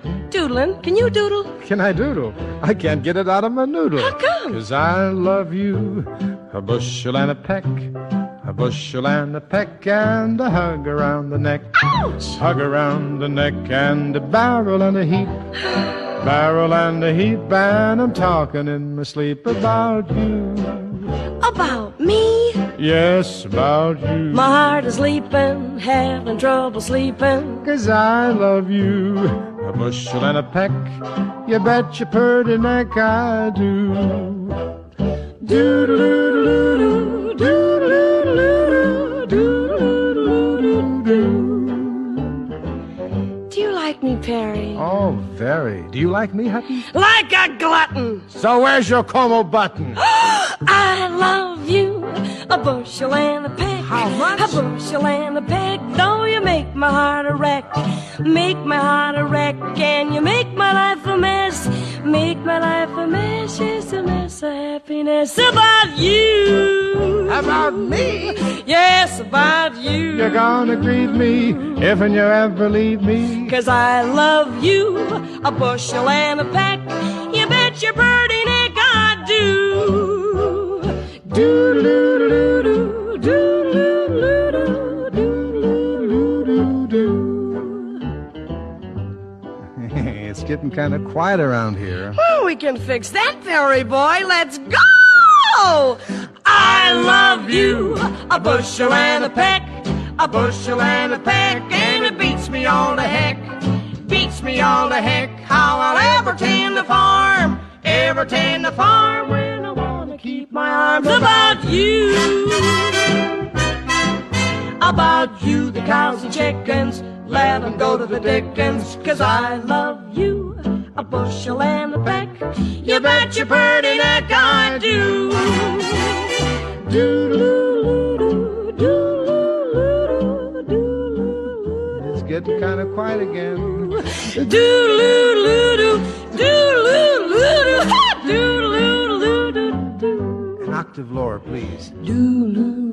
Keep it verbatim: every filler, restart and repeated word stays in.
Doodling. Can you doodle? Can I doodle? I can't get it out of my noodle. How come? 'Cause I love you, a bushel and a peck, a bushel and a peck, and a hug around the neck. Ouch! Hug around the neck, and a barrel and a heap, barrel and a heap, and I'm talking in my sleep about you. About me? Yes, about you. My heart is leaping, having trouble sleeping. 'Cause I love you, a bushel and a peck, you bet your purty neck I do. Do-do-do-do-do, do-do-do-do-do, do-do-do-do-do. Do you like me, Perry? Oh, very. Do you like me, Hutton? Like a glutton. So where's your Como button? I love you, a bushel and a peck. How much? A bushel and a peck. Though you make my heart a wreck, make my heart a wreck, and you make my life a mess, make my life a mess. It's a mess of happiness. About you. About me? Yes, about you. You're gonna grieve me if and you ever leave me. 'Cause I love you, a bushel and a peck. You bet your birdie neck I do. Do-do-do-do-do, do-do-do-do, do-do-do-do-do. It's getting kind of quiet around here. Oh, we can fix that, Perry boy. Let's go! I love you, a bushel and a peck, a bushel and a peck, and it beats me all to heck, beats me all to heck, how I'll ever tend the farm, ever tend the farm when I wanna keep my arms about you, about you, the cows and chickens, let them go to the dickens, 'cause I love you, a bushel and a peck, you bet your purty neck I do. Do-do-do-do, do-do-do-do, do-do-do-do. It's getting kind of quiet again. Do-do-do-do, do-do-do-do, do-do-do-do-do. An octave lower, please. Do-do.